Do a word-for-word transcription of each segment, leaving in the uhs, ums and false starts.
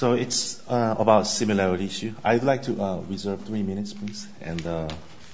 So it's uh, about similarity issue. I'd like to uh, reserve three minutes, please. And uh,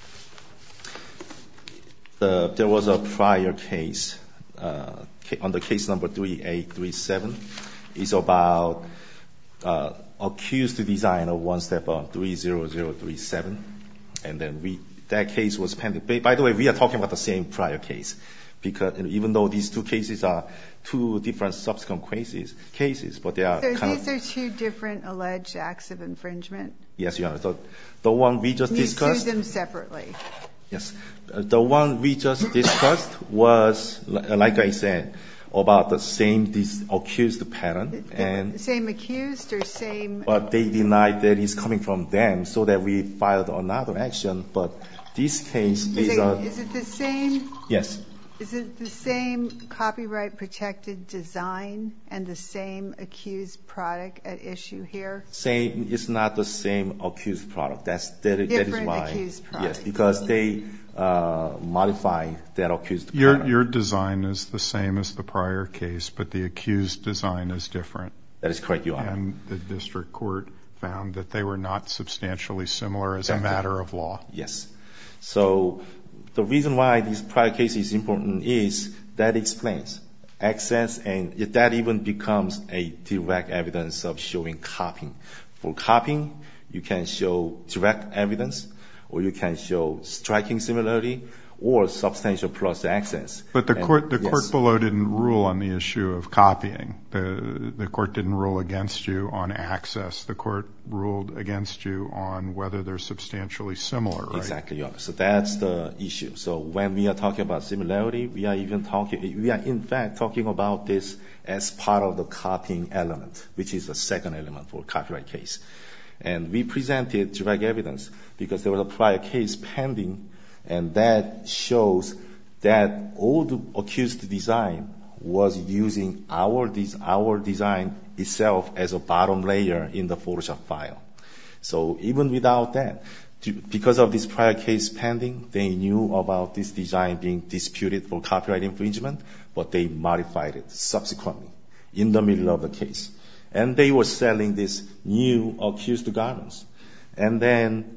the, there was a prior case, uh, on the case number three eight three seven. It's about uh, accused design of one step on three zero zero three seven. And then we, that case was pending. By the way, we are talking about the same prior case, because even though these two cases are two different subsequent cases, cases, but they are so kind these of... are two different alleged acts of infringement? Yes, Your Honor. So the one we just you discussed... You sued them separately? Yes. Uh, the one we just discussed was, like I said, about the same dis- accused pattern. The, and same accused or same... But they denied that it's coming from them, so that we filed another action. But this case is... Is, is it, a, is it the same... Yes. Is it the same copyright-protected design and the same accused product at issue here? Same. It's not the same accused product. That's that, that is Different why. accused product. Yes, because they uh, modify that accused your, product. Your design is the same as the prior case, but the accused design is different. That is correct, Your Honor. And the district court found that they were not substantially similar as exactly. a matter of law. Yes. So the reason why this prior case is important is that explains access, and that even becomes a direct evidence of showing copying. For copying, you can show direct evidence, or you can show striking similarity, or substantial plus access. But the and, court, the yes. court below didn't rule on the issue of copying. The, the court didn't rule against you on access. The court ruled against you on whether they're substantially similar, right? Exactly, Your Honor. So that's the issue. So when we are talking about similarity, we are even talking, we are in fact talking about this as part of the copying element, which is the second element for a copyright case. And we presented direct evidence because there was a prior case pending, and that shows that all the accused design was using our, des- our design itself as a bottom layer in the Photoshop file. So even without that, to, because of this prior case pending, they knew about this design being disputed for copyright infringement, but they modified it subsequently in the middle of the case. And they were selling this new accused garments. And then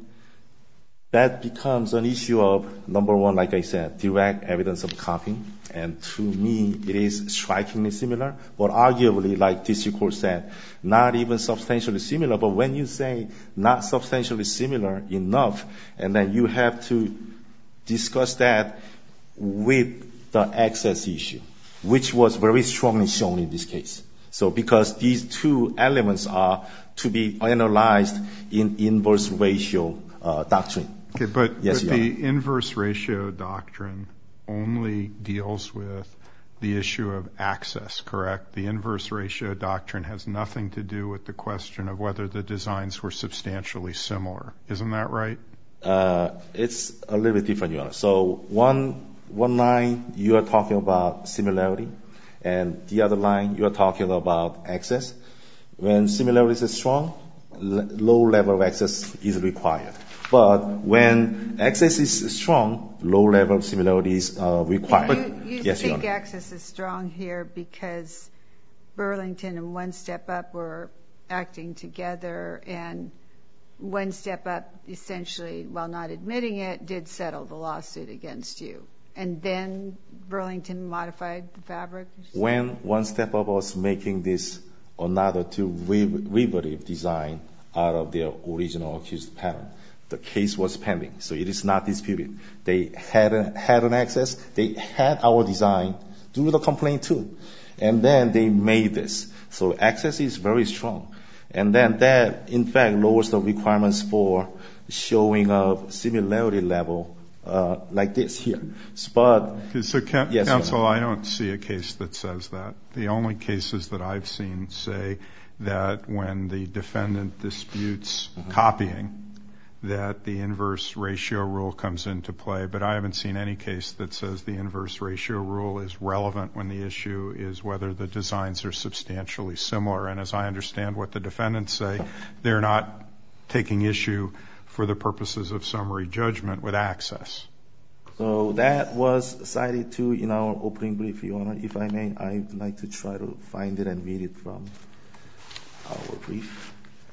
that becomes an issue of, number one, like I said, direct evidence of copying. And to me, it is strikingly similar, but arguably, like district court said, not even substantially similar. But when you say not substantially similar enough, and then you have to discuss that with the access issue, which was very strongly shown in this case. So because these two elements are to be analyzed in inverse ratio uh, doctrine. Okay, but, yes, but the inverse ratio doctrine only deals with the issue of access, correct? The inverse ratio doctrine has nothing to do with the question of whether the designs were substantially similar. Isn't that right? Uh, it's a little bit different, Your Honor. So one, one line, you are talking about similarity, and the other line, you are talking about access. When similarity is strong, l- low level of access is required. But when access is strong, low level of similarity is uh, required. You, you yes, think access is strong here because Burlington and One Step Up were acting together, and One Step Up essentially, while not admitting it, did settle the lawsuit against you. And then Burlington modified the fabric? When One Step Up was making this another derivative design out of their original accused pattern, the case was pending, so it is not disputed. They had, a, had an access, they had our design through the complaint too, and then they made this. So access is very strong. And then that, in fact, lowers the requirements for showing of similarity level uh, like this here. But so, can, yes, counsel, I don't see a case that says that. The only cases that I've seen say that when the defendant disputes mm-hmm. copying, that the inverse ratio rule comes into play, but I haven't seen any case that says the inverse ratio rule is relevant when the issue is whether the designs are substantially similar. And as I understand what the defendants say, they're not taking issue for the purposes of summary judgment with access. So that was cited too in our opening brief, Your Honor. If I may, I'd like to try to find it and read it from our brief.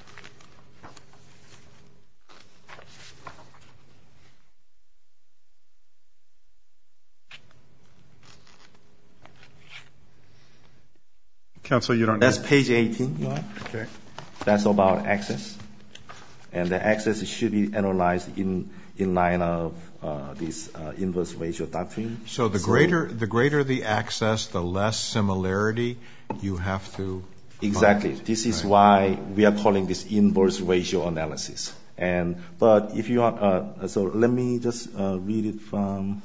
Counsel, you don't. That's page eighteen, Your Honor. Okay. That's about access, and the access should be analyzed in in line of uh, this uh, inverse ratio doctrine. So the so, greater the greater the access, the less similarity you have to. Exactly. Find. This is right. why we are calling this inverse ratio analysis. And but if you want, uh, so let me just uh, read it from.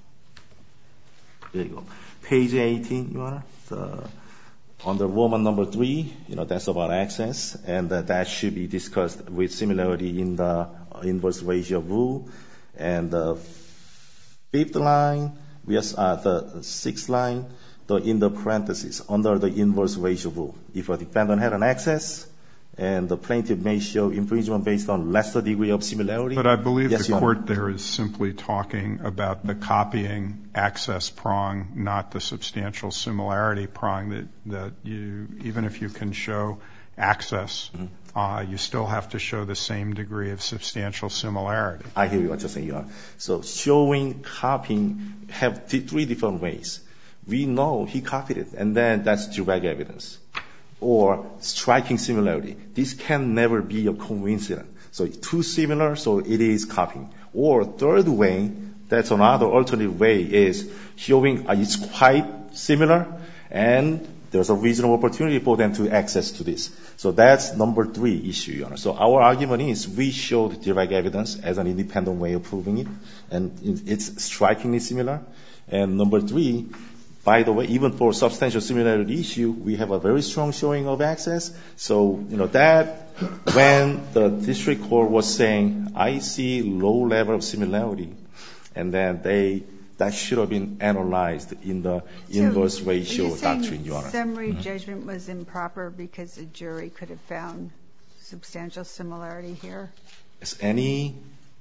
There you go. Page eighteen, Your Honor. The, Under Roman number three, you know, that's about access, and uh, that should be discussed with similarity in the inverse ratio rule. And the fifth line, we have uh, the sixth line, the in the parentheses under the inverse ratio rule. If a defendant had an access, and the plaintiff may show infringement based on lesser degree of similarity. But I believe yes, the court there is simply talking about the copying access prong, not the substantial similarity prong that, that you, even if you can show access, mm-hmm. uh, you still have to show the same degree of substantial similarity. I hear you what you're saying, Your Honor. So showing copying have th- three different ways. We know he copied it, and then that's direct evidence. Or striking similarity. This can never be a coincidence. So too similar, so it is copying. Or third way, that's another alternative way, is showing uh, it's quite similar and there's a reasonable opportunity for them to access to this. So that's number three issue, Your Honor. So our argument is we showed direct evidence as an independent way of proving it, and it's strikingly similar. And number three, by the way, even for substantial similarity issue, we have a very strong showing of access. So, you know, that when the district court was saying, I see low level of similarity, and then they, that should have been analyzed in the so inverse ratio doctrine, Your Honor. Summary mm-hmm. judgment was improper because the jury could have found substantial similarity here? As any,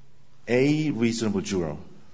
a reasonable juror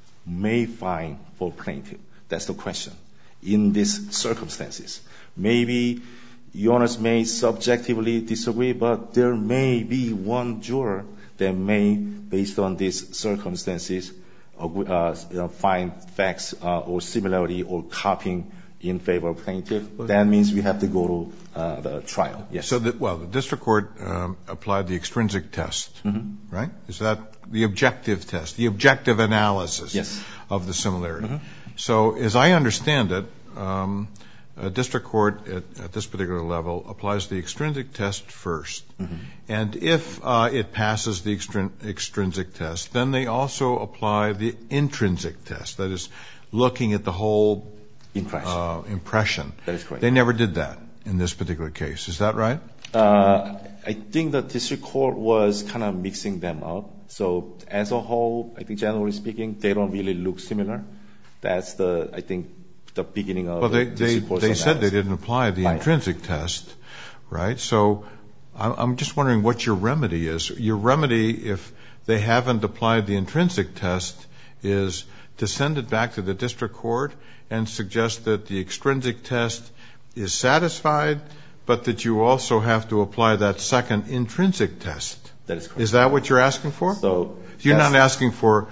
may find for plaintiff. That's the question. In these circumstances. Maybe Your Honors may subjectively disagree, but there may be one juror that may, based on these circumstances, uh, you know, find facts uh, or similarity or copying in favor of plaintiff. That means we have to go to uh, the trial. Yes. So, that, well, the district court um, applied the extrinsic test, mm-hmm. right? Is that the objective test, the objective analysis yes. of the similarity? Mm-hmm. So, as I understand it, um, a district court at, at this particular level applies the extrinsic test first. Mm-hmm. And if uh, it passes the extrin- extrinsic test, then they also apply the intrinsic test, that is, looking at the whole impression. Uh, impression. That is correct. They never did that in this particular case. Is that right? Uh, I think the district court was kind of mixing them up. So as a whole, I think generally speaking, they don't really look similar. That's the, I think, the beginning of well, they, the they, district court's they analysis. said they didn't apply the Right. intrinsic test, right? So I'm just wondering what your remedy is. Your remedy, if they haven't applied the intrinsic test, is to send it back to the district court and suggest that the extrinsic test is satisfied, but that you also have to apply that second intrinsic test. That is correct. Is that what you're asking for? So you're not asking for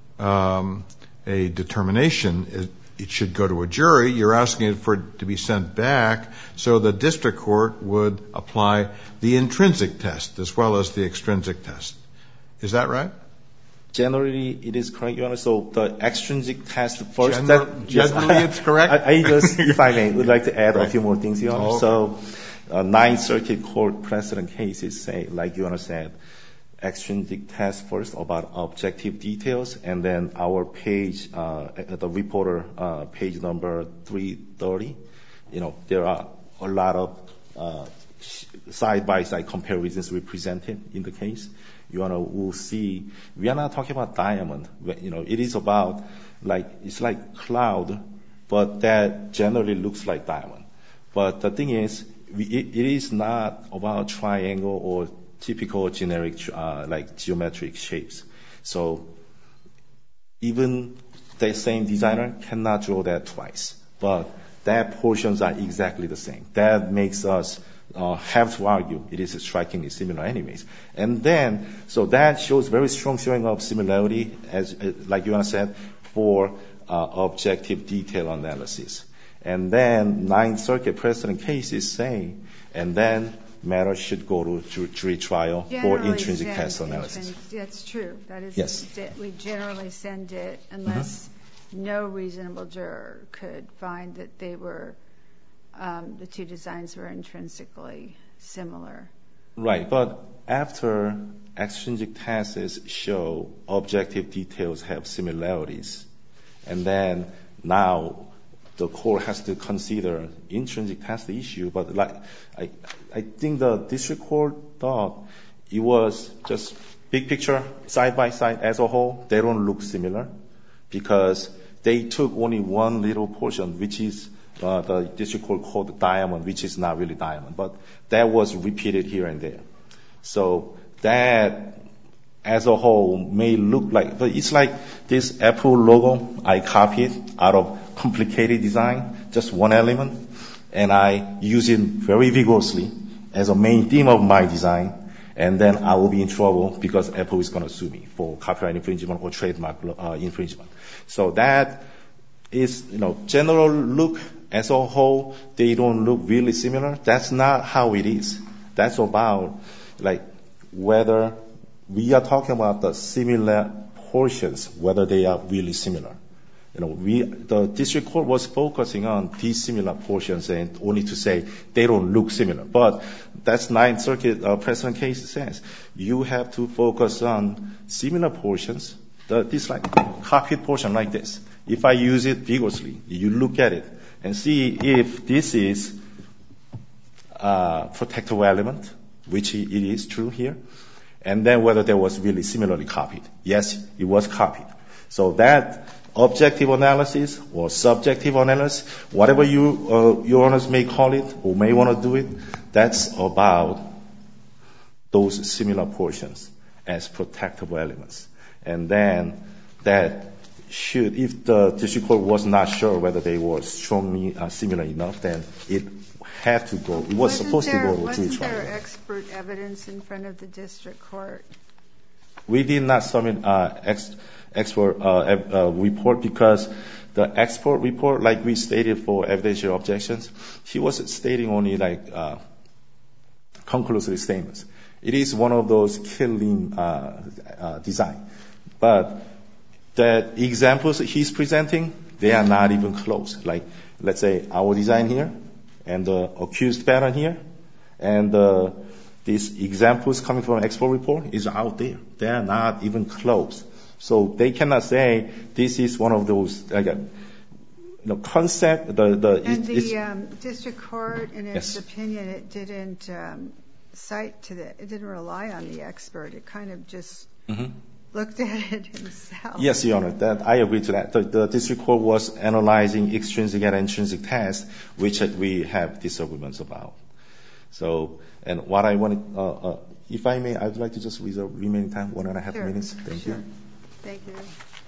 um, a determination. It, it should go to a jury. You're asking for it to be sent back so the district court would apply the intrinsic test as well as the extrinsic test. Is that right? Generally, it is correct, Your Honor. So the extrinsic test first. Gener- that, generally, yes, it's correct. I, I just, if I may, would like to add right. a few more things, Your Honor. Oh, okay. So, uh, Ninth Circuit Court precedent cases say, like Your Honor said, extrinsic test first about objective details, and then our page, uh, the reporter uh, page number three thirty. You know, there are a lot of uh, side-by-side comparisons represented in the case. You know, we'll see, we are not talking about diamond. You know, it is about, like, it's like cloud, but that generally looks like diamond. But the thing is, we, it, it is not about triangle or typical generic, uh, like geometric shapes. So even the same designer cannot draw that twice. But that portions are exactly the same. That makes us uh, have to argue it is strikingly similar anyways. And then, so that shows very strong showing of similarity, as uh, like you said, for uh, objective detail analysis. And then Ninth Circuit precedent cases say, and then matter should go to ju- jury trial Generally for intrinsic send test analysis. Intrinsic, that's true. That is, Yes. we generally send it unless mm-hmm. no reasonable juror could find that they were, um, the two designs were intrinsically similar. Right, but after extrinsic tests show objective details have similarities, and then now the court has to consider intrinsic test issue, but like I, I think the district court thought it was just big picture, side by side as a whole. They don't look similar because they took only one little portion, which is uh, the district court called diamond, which is not really diamond, but that was repeated here and there. So that as a whole may look like, but it's like this Apple logo I copied out of complicated design, just one element, and I use it very vigorously as a main theme of my design, and then I will be in trouble because Apple is going to sue me for copyright infringement or trademark uh, infringement. So that is, you know, general look as a whole, they don't look really similar. That's not how it is. That's about, like, whether we are talking about the similar portions, whether they are really similar. You know, we, the district court was focusing on these similar portions and only to say they don't look similar. But that's Ninth Circuit uh, precedent case says you have to focus on similar portions. The, this like copied portion like this. If I use it vigorously, you look at it and see if this is a protective element, which it is true here, and then whether there was really similarly copied. Yes, it was copied. So that objective analysis or subjective analysis, whatever you, uh, your honors may call it or may want to do it, that's about those similar portions as protectable elements. And then that should, if the district court was not sure whether they were strongly uh, similar enough, then it had to go, it was wasn't supposed there, to go to wasn't trial. there expert evidence in front of the district court? We did not submit uh, ex- expert uh, uh, report because the expert report, like we stated for evidentiary objections, he was stating only like uh, conclusory statements. It is one of those killing uh, uh, design, but the examples he's presenting, they are not even close. Like, let's say our design here and the accused pattern here, and uh, these examples coming from expert report is out there. They are not even close. So they cannot say this is one of those, again, you know, concept, the, the, And it, the um, district court, in its yes. opinion, it didn't um, cite to the, it didn't rely on the expert. It kind of just mm-hmm. looked at it himself. Yes, Your Honor, that, I agree to that. The, the district court was analyzing extrinsic and intrinsic tests, which we have disagreements about. So, and what I wanted, uh, uh, if I may, I'd like to just reserve remaining time, one and a half Sure. minutes. Thank Sure. you. Thank you.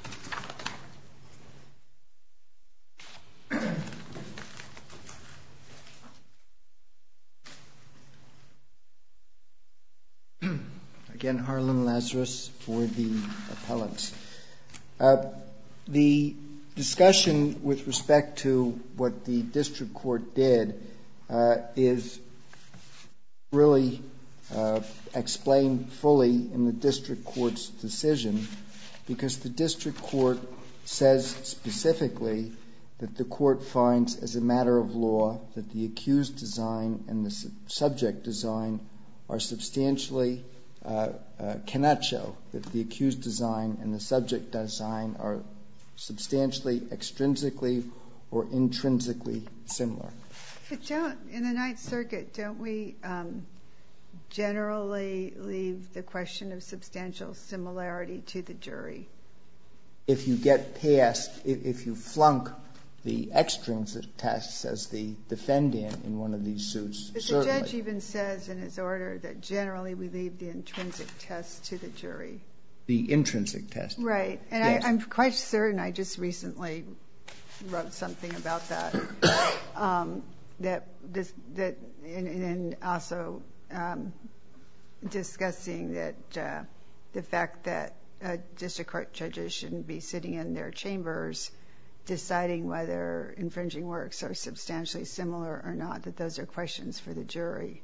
Again, Harlan Lazarus for the appellants. Uh, the discussion with respect to what the district court did uh, is really uh, explained fully in the district court's decision, because the district court says specifically that the court finds as a matter of law that the accused design and the su- subject design are substantially uh, uh, cannot show that the accused design and the subject design are substantially extrinsically or intrinsically similar. But don't, in the Ninth Circuit, don't we um, generally leave the question of substantial similarity to the jury? If you get past, if, if you flunk the extrinsic tests as the defendant in one of these suits, But certainly. the judge even says in his order that generally we leave the intrinsic test to the jury. The intrinsic test. Right. And Yes. I, I'm quite certain I just recently wrote something about that. um, that this that and, and also um, discussing that uh, the fact that uh, district court judges shouldn't be sitting in their chambers deciding whether infringing works are substantially similar or not, that those are questions for the jury.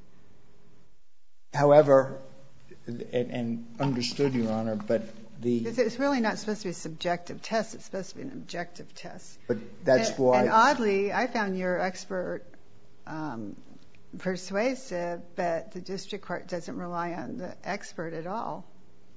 However, and, and understood, Your Honor, but the... It's really not supposed to be a subjective test. It's supposed to be an objective test. But that's and, why... And oddly, I found your expert um, persuasive, but the district court doesn't rely on the expert at all.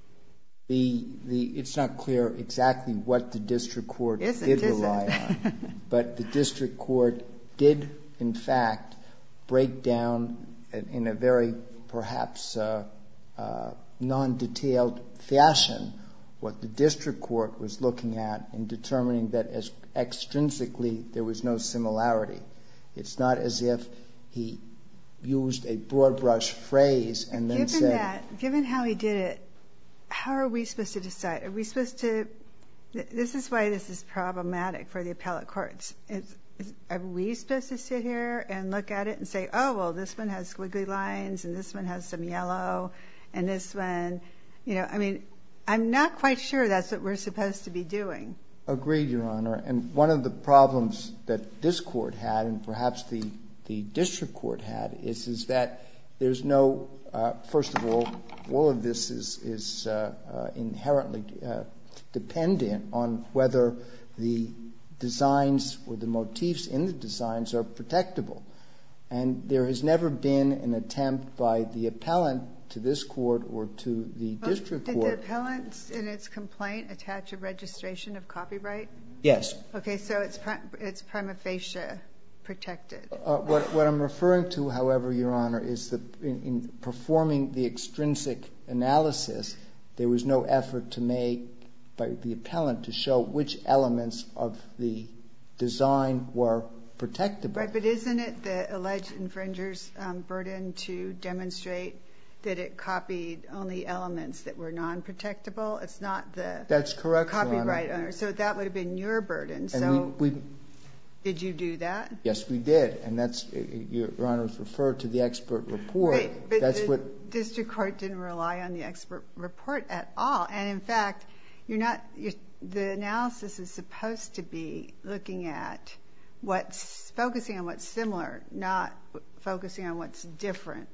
The, the, it's not clear exactly what the district court Isn't, did is rely it? on, but the district court did, in fact, break down in a very perhaps uh, uh, non-detailed fashion what the district court was looking at in determining that as extrinsically there was no similarity. It's not as if he used a broad brush phrase and then given said... That, given how he did it, how are we supposed to decide? Are we supposed to... This is why this is problematic for the appellate courts. It's, is, are we supposed to sit here and look at it and say, oh, well, this one has squiggly lines and this one has some yellow and this one, you know, I mean, I'm not quite sure that's what we're supposed to be doing. Agreed, Your Honor. And one of the problems that this court had, and perhaps the, the district court had, is, is that there's no, uh, first of all, all of this is, is uh, uh, inherently uh, dependent on whether the designs or the motifs in the designs are protectable. And there has never been an attempt by the appellant to this court or to the district Did court. Did the appellant in its complaint attach a registration of copyright? Yes. Okay, so it's it's prima facie protected. Uh, what, what I'm referring to, however, Your Honor, is that in, in performing the extrinsic analysis, there was no effort to make by the appellant to show which elements of the design were protectable. Right, but isn't it the alleged infringer's um, burden to demonstrate that it copied only elements that were non-protectable? It's not the That's correct, Your Honor. copyright owner. So that would have been your burden. And so we, we, did you do that? yes, we did. And that's, Your Honor, was referred to the expert report. Right, but that's the what district court didn't rely on the expert report at all. And in fact, you're not, you're, the analysis is supposed to be looking at what's, focusing on what's similar, not focusing on what's different.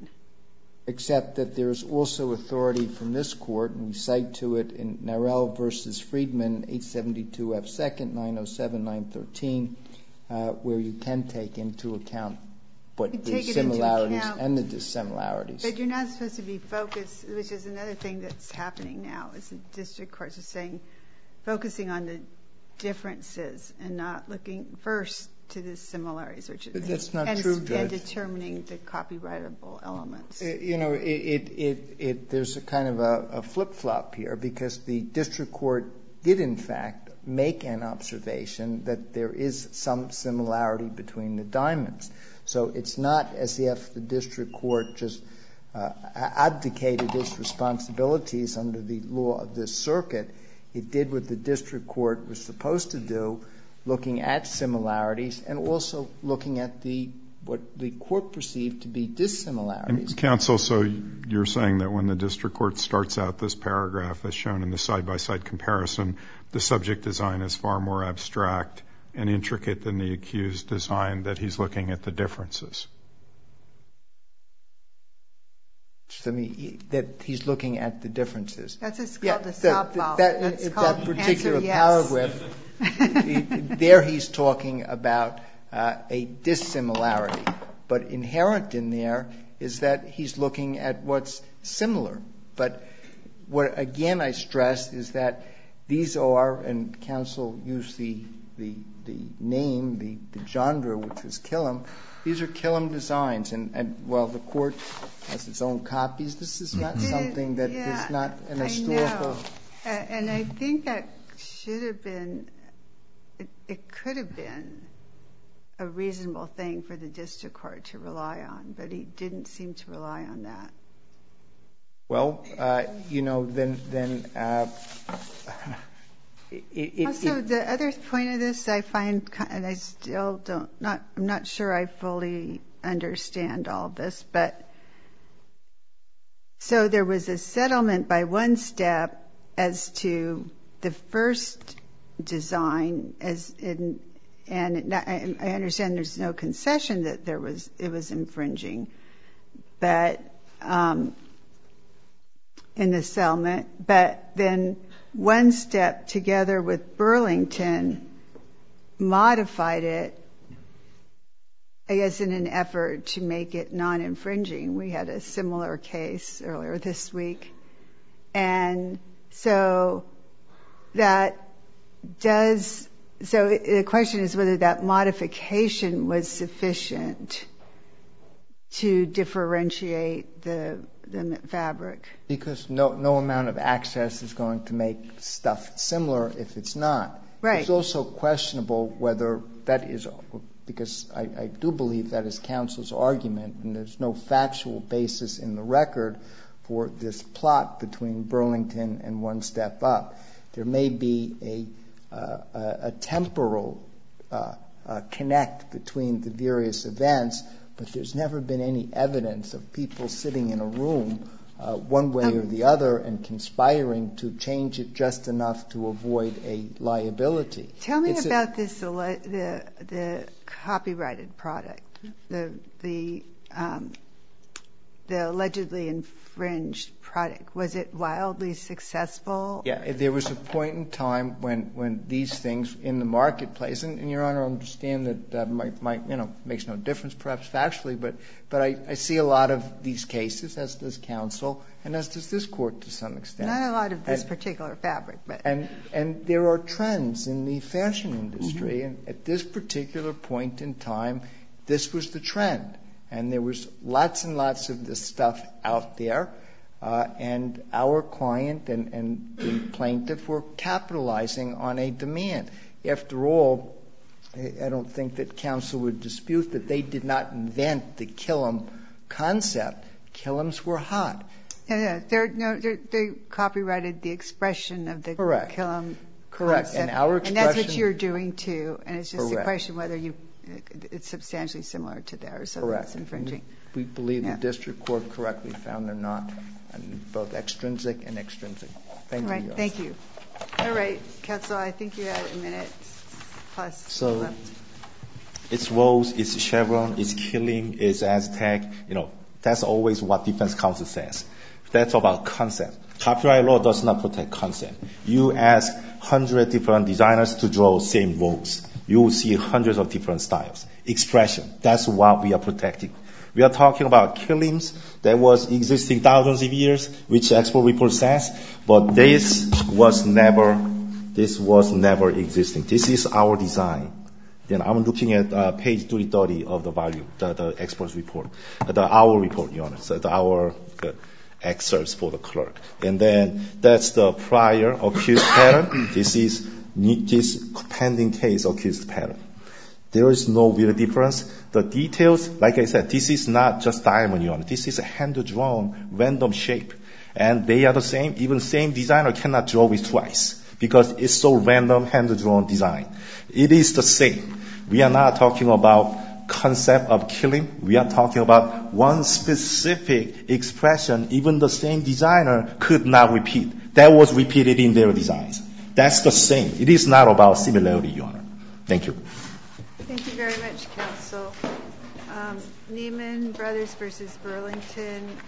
Except that there's also authority from this court, and we cite to it in Narell versus Friedman, eight seventy-two F second, nine oh seven, nine thirteen, uh, where you can take into account what the similarities and the dissimilarities. But you're not supposed to be focused, which is another thing that's happening now, is the district courts are saying, focusing on the differences and not looking first to the similarities, which is that's not and, true, Judge. and determining the copyrightable elements. Uh, you know, it, it, it, it, there's a kind of a, a flip-flop here, because the district court did, in fact, make an observation that there is some similarity between the diamonds. So it's not as if the district court just uh, abdicated its responsibilities under the law of this circuit. It did what the district court was supposed to do, looking at similarities and also looking at the what the court perceived to be dissimilarities. And counsel, so you're saying that when the district court starts out this paragraph as shown in the side-by-side comparison, the subject design is far more abstract and intricate than the accused design, that he's looking at the differences? To me, that he's looking at the differences. That's just called yeah, the That, softball. that, That's that, called that particular answer paragraph, yes. there he's talking about uh, a dissimilarity. But inherent in there is that he's looking at what's similar. But what, again, I stress is that these are, and counsel used the, the, the name, the, the genre, which was Killam. These are Killam designs, and, and while the court has its own copies, this is not Did, something that yeah, is not an I historical. know. Uh, and I think that should have been, it, it could have been a reasonable thing for the district court to rely on, but he didn't seem to rely on that. Well, uh, you know, then, then uh, it, it, Also, it, the other point of this, I find, and I still don't, not, I'm not sure I fully understand all of this, but so there was a settlement by One Step as to the first design, as in, and it, I, I understand there's no concession that there was it was infringing, but um, in the settlement, but then One Step together with Burlington modified it, I guess, in an effort to make it non-infringing. We had a similar case earlier this week. And so that does, so the question is whether that modification was sufficient to differentiate the the fabric. Because no no amount of access is going to make stuff similar if it's not. Right. It's also questionable whether that is, because I, I do believe that is counsel's argument, and there's no factual basis in the record for this plot between Burlington and One Step Up. There may be a, uh, a, a temporal uh, uh, connect between the various events, but there's never been any evidence of people sitting in a room uh, one way um, or the other and conspiring to change it just enough to avoid a liability. Tell me it's about a, this, the the copyrighted product, the the um, the allegedly infringed product. Was it wildly successful? Yeah, there was a point in time when, when these things in the marketplace, and, and Your Honor, I understand that that might, might, you know, makes no difference perhaps factually, but, but I, I see a lot of these cases, as does counsel, and as does this court to some extent. Not a lot of this and, particular fabric, but. And, and there are trends in the fashion industry, Mm-hmm. and at this particular point in time, this was the trend. And there was lots and lots of this stuff out there. Uh, and our client and, and the plaintiff were capitalizing on a demand. After all, I don't think that counsel would dispute that they did not invent the Killam concept. Killams were hot. Yeah, yeah. They're, no, they're, they copyrighted the expression of the Correct. Killam Correct. concept. And our expression. And that's what you're doing too. And it's just Correct. a question whether you, it's substantially similar to theirs, so Correct. that's infringing. We believe Yeah. the district court correctly found they're not, and both extrinsic and extrinsic. Thank All right, you. Your thank you. All right, counsel, I think you had a minute plus So left. it's Rose, it's Chevron, it's Killing, it's Aztec. You know, that's always what defense counsel says. That's about concept. Copyright law does not protect concept. You ask hundred different designers to draw same roles. You will see hundreds of different styles. Expression, that's what we are protecting. We are talking about killings that was existing thousands of years, which expert report says, but this was never, this was never existing. This is our design. Then I'm looking at uh, page three thirty of the volume, the, the expert's report, uh, the our report, Your Honor, so the our uh, excerpts for the clerk. And then that's the prior accused pattern. This is this pending case accused pattern. There is no real difference. The details, like I said, this is not just diamond, Your Honor. This is a hand-drawn random shape. And they are the same. Even same designer cannot draw it twice because it's so random hand-drawn design. It is the same. We are not talking about concept of killing. We are talking about one specific expression even the same designer could not repeat. That was repeated in their designs. That's the same. It is not about similarity, Your Honor. Thank you. Thank you very much, counsel. Um, Neiman Brothers versus Burlington